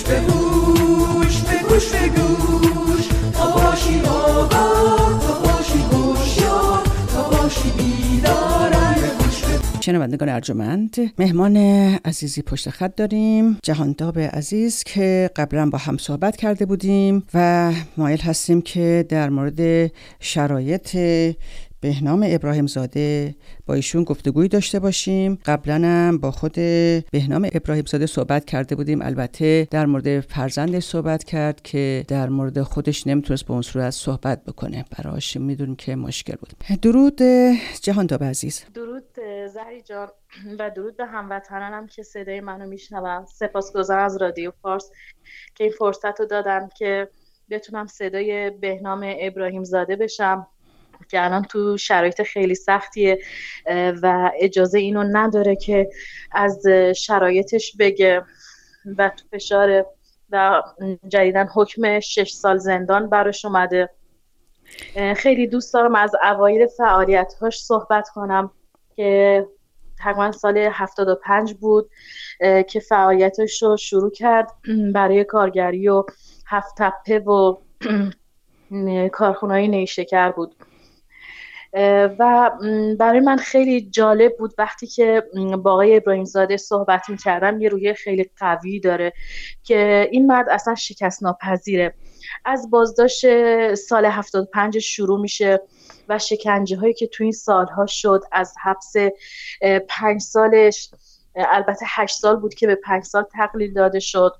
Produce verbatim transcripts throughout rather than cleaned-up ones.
گوش به گوش به گوش به گوش تا باشی آگاه تا باشی هوشیار تا باشی بیدار گوش به شنوندگان ارجمند، مهمان عزیزی پشت خط داریم، جهانتاب عزیز که قبلا با هم صحبت کرده بودیم و مایل هستیم که در مورد شرایط بهنام ابراهیم زاده با ایشون گفتگویی داشته باشیم. قبلا هم با خود بهنام ابراهیم زاده صحبت کرده بودیم، البته در مورد فرزندش صحبت کرد که در مورد خودش نمیتونست به اون صورت صحبت بکنه، براش میدونیم که مشکل بود. درود جهانتاب عزیز. درود زهری جان و درود به هموطنانم که صدای منو میشنون. سپاسگزارم از رادیو فارس که این فرصت رو دادن که بتونم صدای بهنام ابراهیم زاده بشم که الان تو شرایط خیلی سختیه و اجازه اینو نداره که از شرایطش بگه و تو فشاره و جدیدن حکم شش سال زندان براش اومده. خیلی دوست دارم از اوایل فعالیت‌هاش صحبت کنم که تقریبا سال هفتاد و پنج بود که فعالیتش رو شروع کرد برای کارگری و هفت تپه و کارخونه‌های نیشکر بود و برای من خیلی جالب بود وقتی که با آقای ابراهیم زاده صحبت می‌کردم. یه روحیه خیلی قوی داره که این مرد اصلا شکست ناپذیره. از بازداشت سال هفتاد و پنج شروع میشه و شکنجه هایی که تو این سالها شد، از حبس پنج سالش، البته هشت سال بود که به پنج سال تقلیل داده شد،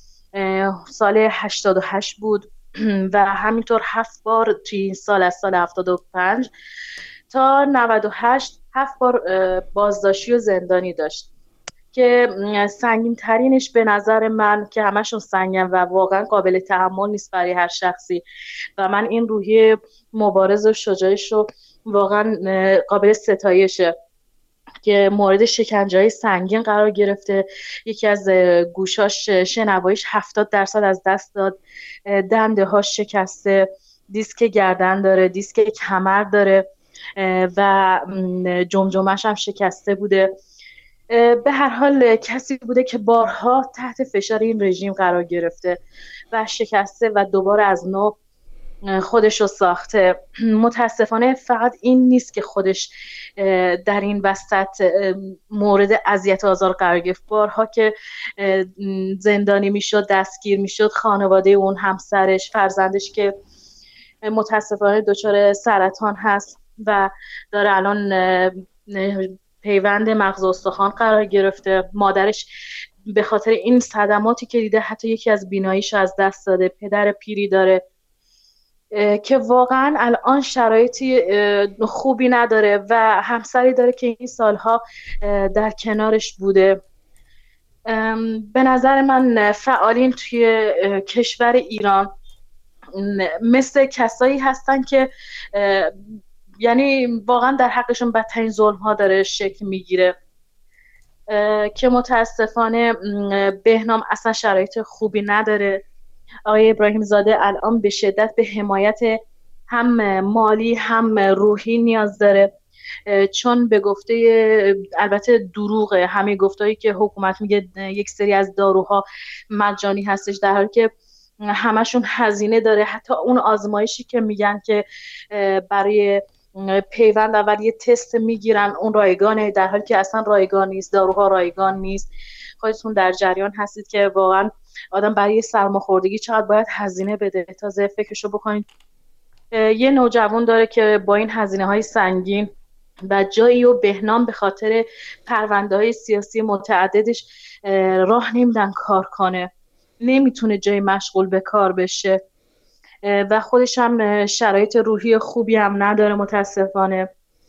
سال هشتاد و هشت بود و همینطور هفت بار توی این سال از سال هفتاد و پنج تا نود و هشت هفت بار بازداشتی و زندانی داشت که سنگین ترینش به نظر من که همشون سنگین و واقعا قابل تحمل نیست برای هر شخصی و من این روحیه مبارز و شجاعش رو واقعا قابل ستایشه که مورد شکنجه‌های سنگین قرار گرفته. یکی از گوشاش شنواییش هفتاد درصد از دست داد، دنده هاش شکسته، دیسک گردن داره، دیسک کمر داره و جمجمه‌ش هم شکسته بوده. به هر حال کسی بوده که بارها تحت فشار این رژیم قرار گرفته و شکسته و دوباره از نو خودش رو ساخته. متاسفانه فقط این نیست که خودش در این وسط مورد اذیت و آزار قرار گرفت، بارها که زندانی میشد، دستگیر میشد، خانواده اون، همسرش، فرزندش که متاسفانه دچار سرطان هست و داره الان پیوند مغز و استخوان قرار گرفته، مادرش به خاطر این صدماتی که دیده حتی یکی از بیناییش از دست داده، پدر پیری داره که واقعا الان شرایطی خوبی نداره و همسری داره که این سالها در کنارش بوده. به نظر من فعالین توی کشور ایران مثل کسایی هستن که یعنی واقعا در حقشون بدترین ظلم ها داره شکل میگیره که متاسفانه بهنام اصلا شرایط خوبی نداره. آقای ابراهیم زاده الان به شدت به حمایت هم مالی هم روحی نیاز داره، چون به گفته البته دروغه همه گفتهایی که حکومت میگه یک سری از داروها مجانی هستش، در حالی که همشون هزینه داره. حتی اون آزمایشی که میگن که برای پیوند اول یه تست میگیرن اون رایگانه، در حالی که اصلا رایگان نیست، داروها رایگان نیست. خودتون در جریان هستید که واقعا آدم برای سرماخوردگی چقدر باید هزینه بده. تازه فکرشو بکنید یه نوجوان داره که با این هزینه های سنگین و جایی و بهنام به خاطر پرونده های سیاسی متعددش راه نمیدن کار کنه، نمیتونه جای مشغول به کار بشه و خودش هم شرایط روحی خوبی هم نداره متاسفانه.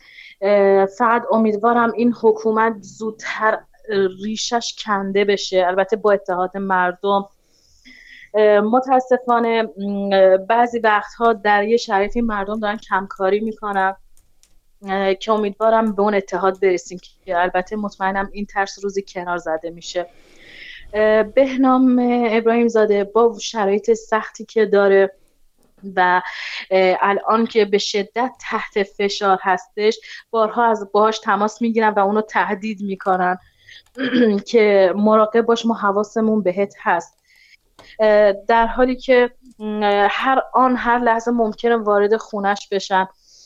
فقط امیدوارم این حکومت زودتر ریشش کنده بشه، البته با اتحاد مردم. متاسفانه بعضی وقتها در یه شرایطی مردم دارن کمکاری میکنن که امیدوارم به اون اتحاد برسیم که البته مطمئنم این ترس روزی کنار زده میشه. بهنام ابراهیم زاده با شرایط سختی که داره و الان که به شدت تحت فشار هستش، بارها از باهاش تماس میگیرن و اونو تهدید میکنن که مراقب باش، ما حواسمون بهت هست. در حالی که هر آن هر لحظه ممکنه وارد خونش بشن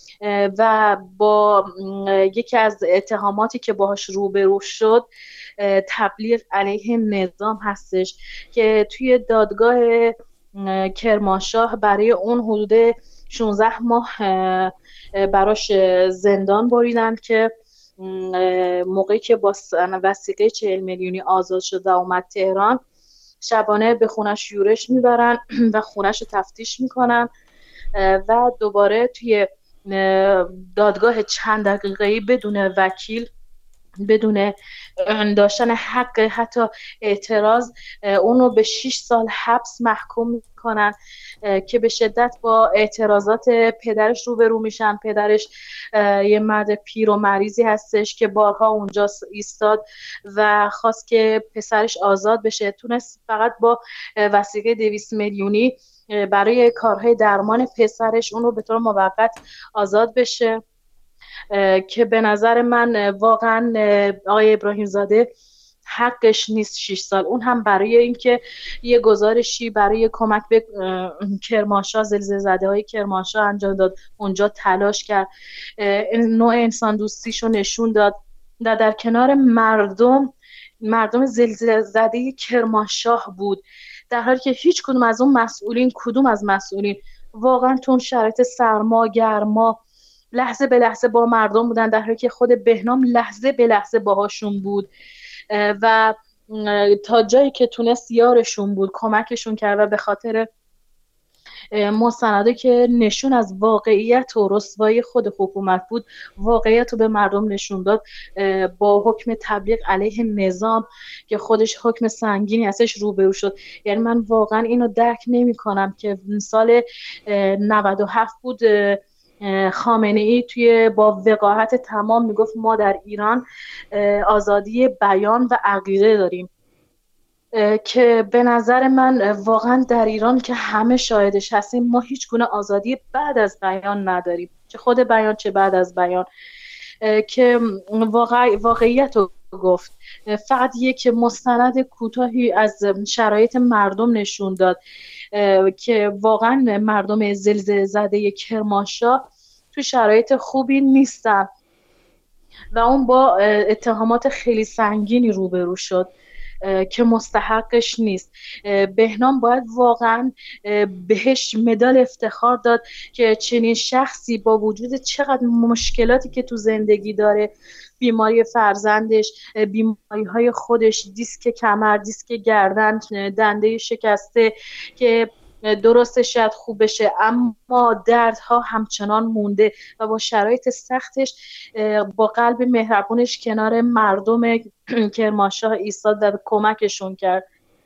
و با یکی از اتهاماتی که باهاش روبرو شد تبلیغ علیه نظام هستش که توی دادگاه کرمانشاه برای اون حدود شانزده ماه براش زندان بریدن که موقعی که با وثیقه چهل میلیونی آزاد شد و اومد تهران شبانه به خونش یورش میبرن و خونش رو تفتیش میکنن و دوباره توی دادگاه چند دقیقه‌ای بدون وکیل، بدون داشتن حق حتی اعتراض، اونو به شش سال حبس محکوم میکنن که به شدت با اعتراضات پدرش روبرو میشن. پدرش یه مرد پیر و مریضی هستش که بارها اونجا ایستاد و خواست که پسرش آزاد بشه. تونست فقط با وثیقه دویست میلیونی برای کارهای درمان پسرش اون رو به طور موقت آزاد بشه که به نظر من واقعا آقای ابراهیم زاده حقش نیست شش سال. اون هم برای اینکه یه گزارشی برای کمک به کرمانشاه، زلزله زده های کرمانشاه انجام داد، اونجا تلاش کرد، نوع انسان دوستیشو نشون داد و در کنار مردم مردم زلزله زده کرمانشاه بود، در حالی که هیچ کدوم از اون مسئولین کدوم از مسئولین واقعا تو اون شرایط سرما گرما لحظه به لحظه با مردم بودن، در حالی که خود بهنام لحظه به لحظه باهاشون بود و تا جایی که تونست یارشون بود، کمکشون کرد و به خاطر مستنده که نشون از واقعیت و رسوایی خود حکومت بود، واقعیت رو به مردم نشون داد با حکم تبلیغ علیه نظام که خودش حکم سنگینی ازش روبرو شد. یعنی من واقعا اینو درک نمی کنم که سال نود و هفت بود خامنه ای توی با وقاحت تمام میگفت ما در ایران آزادی بیان و عقیده داریم، که به نظر من واقعا در ایران که همه شاهدش هستیم ما هیچ گونه آزادی بعد از بیان نداریم، چه خود بیان چه بعد از بیان، که واقع واقعیت رو گفت. فقط یک مستند کوتاهی از شرایط مردم نشون داد که واقعا مردم زلزله زده کرمانشاه تو شرایط خوبی نیستن و اون با اتهامات خیلی سنگینی روبرو شد که مستحقش نیست. بهنام باید واقعا بهش مدال افتخار داد که چنین شخصی با وجود چقدر مشکلاتی که تو زندگی داره، بیماری فرزندش، بیماری های خودش، دیسک کمر، دیسک گردن، دنده شکسته که درسته شاید خوب بشه اما دردها همچنان مونده و با شرایط سختش با قلب مهربونش کنار مردم کرمانشاه ایستاد و کمکشون کرد.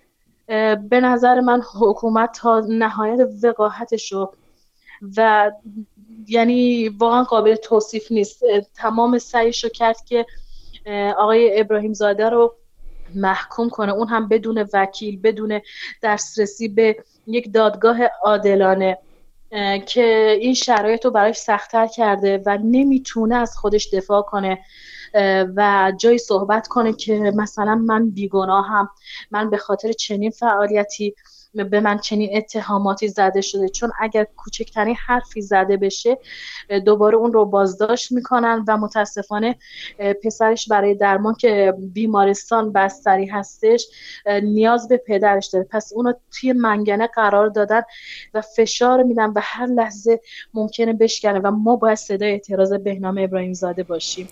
به نظر من حکومت تا نهایت وقاحتشو و یعنی واقعا قابل توصیف نیست، تمام سعیشو کرد که آقای ابراهیم زاده رو محکوم کنه، اون هم بدون وکیل، بدون دسترسی به یک دادگاه عادلانه که این شرایط رو براش سخت‌تر کرده و نمیتونه از خودش دفاع کنه و جایی صحبت کنه که مثلا من بیگناهم، من به خاطر چنین فعالیتی به من چنین اتهاماتی زده شده. چون اگر کوچکترین حرفی زده بشه دوباره اون رو بازداشت میکنن و متاسفانه پسرش برای درمان که بیمارستان بستری هستش نیاز به پدرش داره، پس اونو توی منگنه قرار دادن و فشار میدن و هر لحظه ممکنه بشکنه و ما باید صدای اعتراض بهنام ابراهیم زاده باشیم.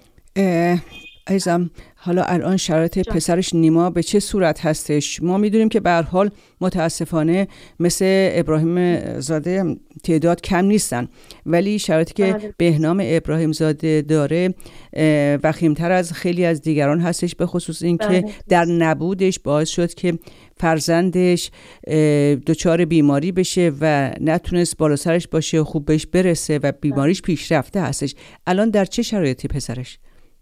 عزیزم، حالا الان شرایط جان. پسرش نیما به چه صورت هستش؟ ما میدونیم که به هر حال متاسفانه مثل ابراهیم زاده تعداد کم نیستن، ولی شرایطی که بله. بهنام ابراهیم زاده داره وخیمتر از خیلی از دیگران هستش، به خصوص این بله. که در نبودش باعث شد که فرزندش دچار بیماری بشه و نتونست بالا سرش باشه و خوب بهش برسه و بیماریش پیشرفته هستش. الان در چه شرایطی پسرش؟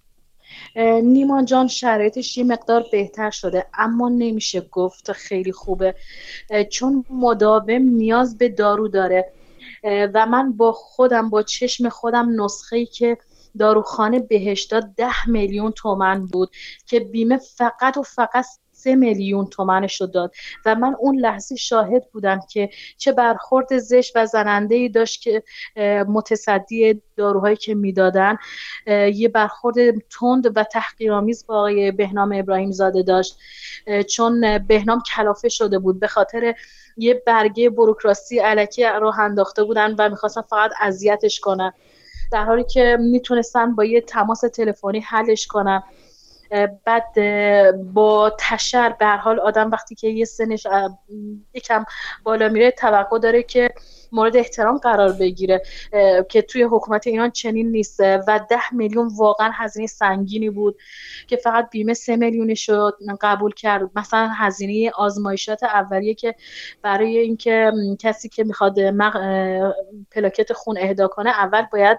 نیما جان شرایطش یه مقدار بهتر شده اما نمیشه گفت خیلی خوبه، چون مداوم نیاز به دارو داره و من با خودم با چشم خودم نسخه‌ای که داروخانه بهش داد ده میلیون تومان بود که بیمه فقط و فقط سه میلیون تومنش رو داد و من اون لحظه شاهد بودم که چه برخورد زشت و زننده‌ای داشت که متصدی داروهایی که میدادن یه برخورد تند و تحقیرآمیز با آقای بهنام ابراهیم زاده داشت، چون بهنام کلافه شده بود به خاطر یه برگه بوروکراسی الکی راه انداخته بودن و میخواستن فقط اذیتش کنن، در حالی که میتونستن با یه تماس تلفنی حلش کنن. بعد با تشر به هر حال آدم وقتی که یه سنش یکم بالا میره توقع داره که مورد احترام قرار بگیره که توی حکومت ایران چنین نیست و ده میلیون واقعا هزینه سنگینی بود که فقط بیمه سه میلیونش رو قبول کرد. مثلا هزینه آزمایشات اولیه که برای اینکه کسی که میخواد مغ... پلاکت خون اهدا کنه اول باید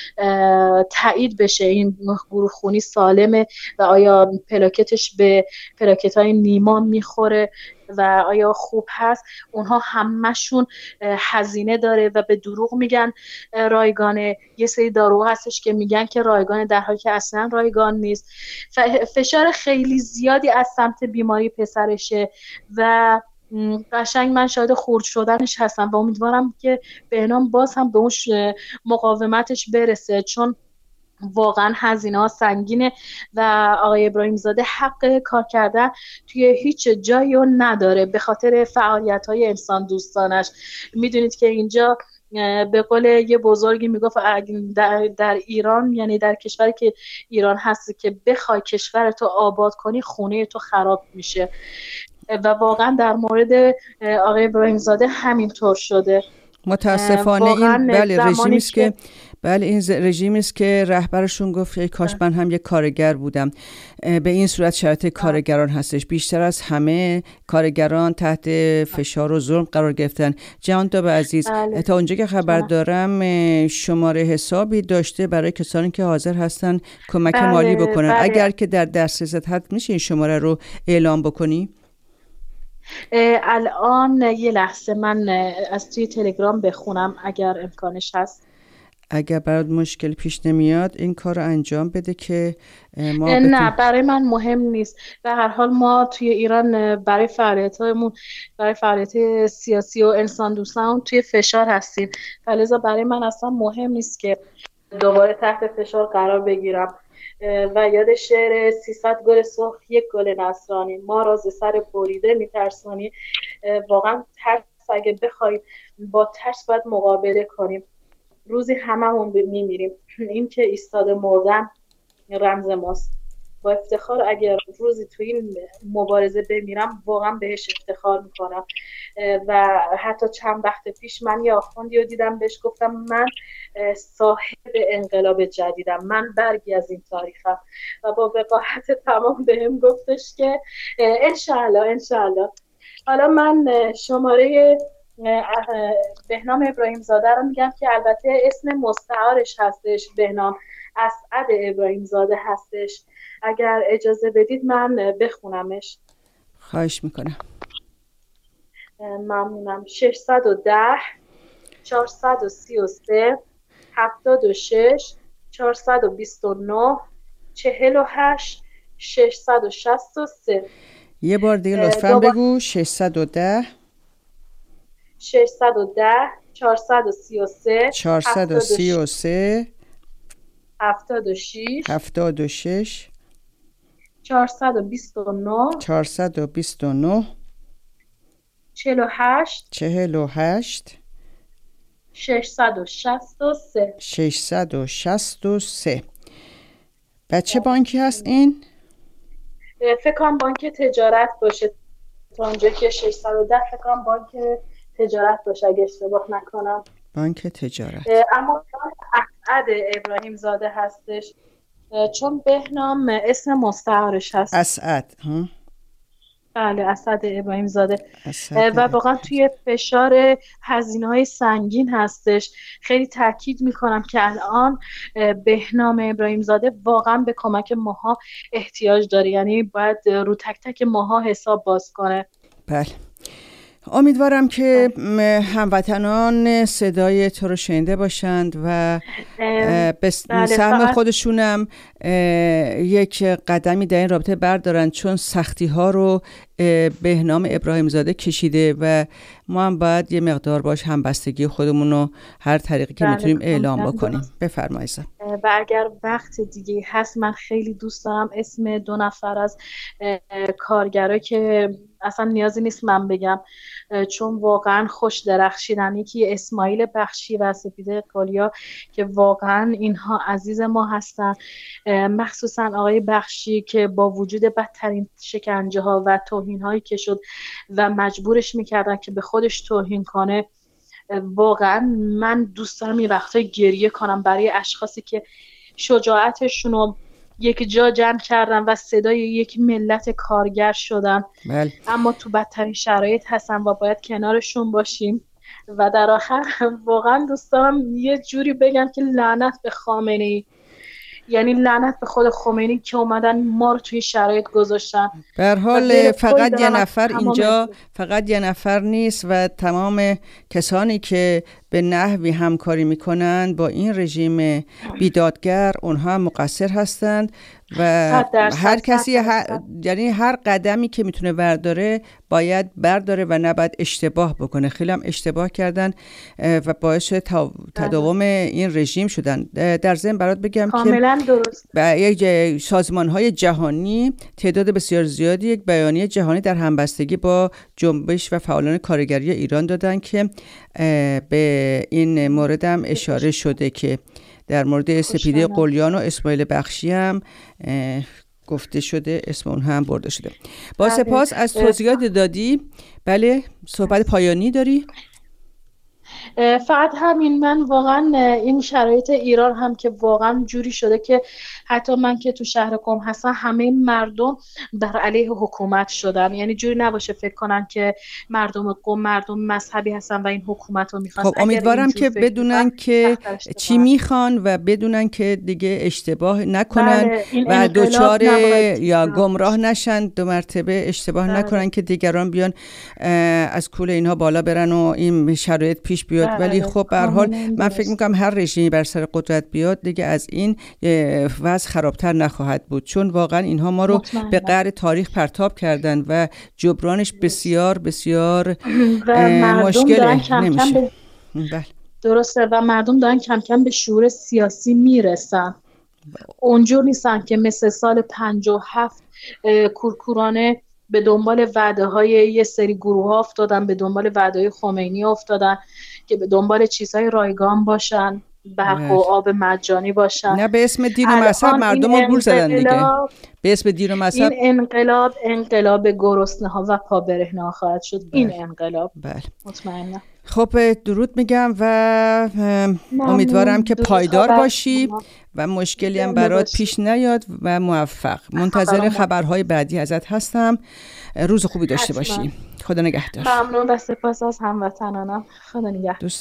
تایید بشه این گروه خونی سالمه و آیا پلاکتش به پلاکت های نیما میخوره و آیا خوب هست. اونها همشون هزینه داره و به دروغ میگن رایگانه. یه سری دارو هستش که میگن که رایگانه در حالی که اصلا رایگان نیست. فشار خیلی زیادی از سمت بیماری پسرشه و قشنگ من شاید خرد شدنش هستم و امیدوارم که بهنام باز هم به اون مقاومتش برسه، چون واقعا هزینه ها سنگینه و آقای ابراهیم زاده حق کار کردن توی هیچ جایی رو نداره به خاطر فعالیت های انسان دوستانش. میدونید که اینجا به قول یه بزرگی میگفت در, در ایران، یعنی در کشوری که ایران هست، که بخوای کشورتو آباد کنی خونه تو خراب میشه و واقعا در مورد آقای ابراهیم زاده همینطور شده. متاسفانه این بله رژیمی است که بله این رژیمی است که رهبرشون گفت ای کاش من هم یک کارگر بودم. به این صورت شرایط کارگران هستش، بیشتر از همه کارگران تحت فشار و ظلم قرار گرفتن. جهانتاب عزیز بله. تا اونجا که خبر دارم شماره حسابی داشته برای کسانی که حاضر هستن کمک بله. مالی بکنن بله. اگر که در دسترست هست میشه این شماره رو اعلام بکنی؟ الان یه لحظه من از توی تلگرام بخونم اگر امکانش هست. اگر برات مشکل پیش نمیاد این کار رو انجام بده که ما نه بتون... برای من مهم نیست. به هر حال ما توی ایران برای فعالیت‌هامون برای فعالیت سیاسی و انسان دوستان توی فشار هستیم، فلذا برای من اصلا مهم نیست که دوباره تحت فشار قرار بگیرم. و یاد شعر سیصد گل سرخ یک گل نصرانی، ما را ز سر بریده میترسانی. واقعا ترس اگه بخوایم با ترس باید مقابله کنیم. روزی هممون میمیریم، این که ایستاده مردن رمز ماست. با افتخار اگر روزی تو این مبارزه بمیرم واقعا بهش افتخار میکنم. و حتی چند وقت پیش من یه آخوندی رو دیدم بهش گفتم من صاحب انقلاب جدیدم، من برگی از این تاریخم و با وقاحت تمام بهم گفتش که انشالله انشالله. حالا من شماره بهنام ابراهیم زاده رو میگم که البته اسم مستعارش هستش، بهنام اسعد ابراهیم زاده هستش. اگر اجازه بدید من بخونمش. خواهش میکنم. ممنونم. ششصد و ده چهارصد و سی و سه هفتاد و شش چهارصد و بیست و نه چهل و هشت ششصد و شصت و سه. یه بار دیگه لطفاً بگو. ششصد و ده ششصد و ده چهارصد و سی و سه چهارصد و سی و سه هفتاد و شش هفتاد و شش چهارصد و بیست و نه چهارصد و بیست و نه چهل و هشت چهل و هشت ششصد و شصت و سه ششصد و شصت و سه. بچه بانکی هست این؟ فکر کنم بانک تجارت باشه. تا اونجا که ششصد و ده فکر کنم بانک تجارت باشه اگه اشتباه نکنم. بانک تجارت. اما اسعد ابراهیم زاده هستش چون بهنام اسم مستعارش هست. اسعد ها؟ بله اسعد ابراهیم زاده. و واقعا توی فشار هزینه‌های سنگین هستش. خیلی تاکید میکنم که الان بهنام ابراهیم زاده واقعا به کمک ماها احتیاج داره، یعنی باید رو تک تک ماها حساب باز کنه. بله. امیدوارم که هموطنان صدای تو رو شنیده باشند و به سهم خودشونم یک قدمی در این رابطه بردارن، چون سختی ها رو بهنام ابراهیم زاده کشیده و ما هم باید یه مقدار باش همبستگی خودمون رو هر طریقی که میتونیم اعلام بکنیم. بفرمایید. و اگر وقت دیگه هست من خیلی دوست دارم اسم دو نفر از کارگرا که اصلا نیازی نیست من بگم چون واقعا خوش درخشیدن، یکی اسماعیل بخشی و سپیده قلیا که واقعا اینها عزیز ما هستن، مخصوصا آقای بخشی که با وجود بدترین شکنجه ها و توهین هایی که شد و مجبورش میکردن که به خودش توهین کنه، واقعا من دوست دارم این وقتا گریه کنم برای اشخاصی که شجاعتشون رو یک جا جمع کردن و صدای یک ملت کارگر شدن. بل. اما تو بدترین شرایط هستن و باید کنارشون باشیم. و در آخر واقعا دوست دارم یه جوری بگم که لعنت به خامنه‌ای، یعنی لعنت به خود خمینی که اومدن ما رو توی شرایط گذاشتن. به هر حال فقط یه نفر اینجا، فقط یه نفر نیست و تمام کسانی که به نحوی همکاری میکنند با این رژیم بیدادگر اونها هم مقصر هستند و هر کسی هر... یعنی هر قدمی که میتونه برداره باید برداره و نباید اشتباه بکنه. خیلی هم اشتباه کردن و باعث تداوم این رژیم شدن. در ضمن برات بگم کاملا درست یک سازمان‌های جهانی تعداد بسیار زیادی یک بیانیه جهانی در همبستگی با جنبش و فعالان کارگری ایران دادن که به این مورد هم اشاره شده که در مورد سپیده قلیان و اسماعیل بخشی هم گفته شده، اسم اون هم برده شده. با سپاس از توضیحات دادی. بله صحبت پایانی داری؟ فقط همین، من واقعا این شرایط ایران هم که واقعا جوری شده که حتی من که تو شهر قم هستم همه مردم در علیه حکومت شدن، یعنی جوری نباشه فکر کنن که مردم قم مردم مذهبی هستن و این حکومت رو میخوان. خب امیدوارم که بدونن که چی میخوان و بدونن که دیگه اشتباه نکنن و دوچار یا گمراه نشن، دو مرتبه اشتباه بله. نکنن که دیگران بیان از کوله اینها بالا برن و این شرایط پیش بیاد. ولی خب به هر حال من فکر میکنم هر رژیمی بر سر قدرت بیاد دیگه از این وضع خرابتر نخواهد بود، چون واقعا اینها ما رو مطمئن. به قعر تاریخ پرتاب کردن و جبرانش بسیار بسیار مشکله نمیشه. بله درسته و مردم دارن کم کم به شعور سیاسی میرسن، اونجور نیستن که مثل سال پنجاه و هفت کورکورانه به دنبال وعده های یه سری گروه ها افتادن، به دنبال وعده های خمینی افتادن که به دنبال چیزهای رایگان باشن، برق و آب مجانی باشن، نه به اسم دین و مذهب مردم رو گول زدن دیگه. به اسم دین و مذهب این انقلاب انقلاب گرسنه ها و پابرهنه ها خواهد شد. بله. این انقلاب بله. مطمئنم. خب درود میگم و امیدوارم که پایدار باشی و مشکلی هم برات پیش نیاد و موفق. منتظر خبرهای بعدی ازت هستم. روز خوبی داشته باشی. خدا نگهدار. ممنون و سپاس از هموطنانم. خدا نگهدار.